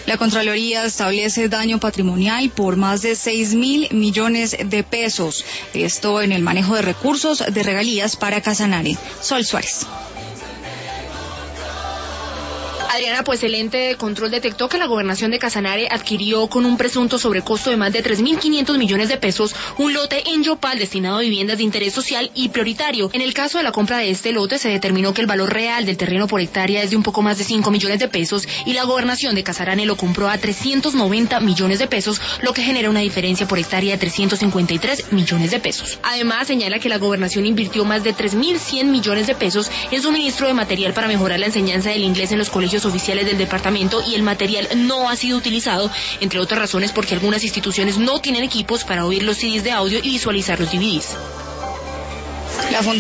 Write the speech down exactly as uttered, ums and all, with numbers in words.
La Contraloría establece daño patrimonial por más de seis mil millones de pesos. Esto en el manejo de recursos de regalías para Casanare. Sol Suárez. Adriana, pues el ente de control detectó que la gobernación de Casanare adquirió con un presunto sobrecosto de más de tres mil quinientos millones de pesos un lote en Yopal destinado a viviendas de interés social y prioritario. En el caso de la compra de este lote se determinó que el valor real del terreno por hectárea es de un poco más de cinco millones de pesos y la gobernación de Casanare lo compró a trescientos noventa millones de pesos, lo que genera una diferencia por hectárea de trescientos cincuenta y tres millones de pesos. Además, señala que la gobernación invirtió más de tres mil cien millones de pesos en suministro de material para mejorar la enseñanza del inglés en los colegios oficiales del departamento y el material no ha sido utilizado, entre otras razones porque algunas instituciones no tienen equipos para oír los C Ds de audio y visualizar los D V Ds. La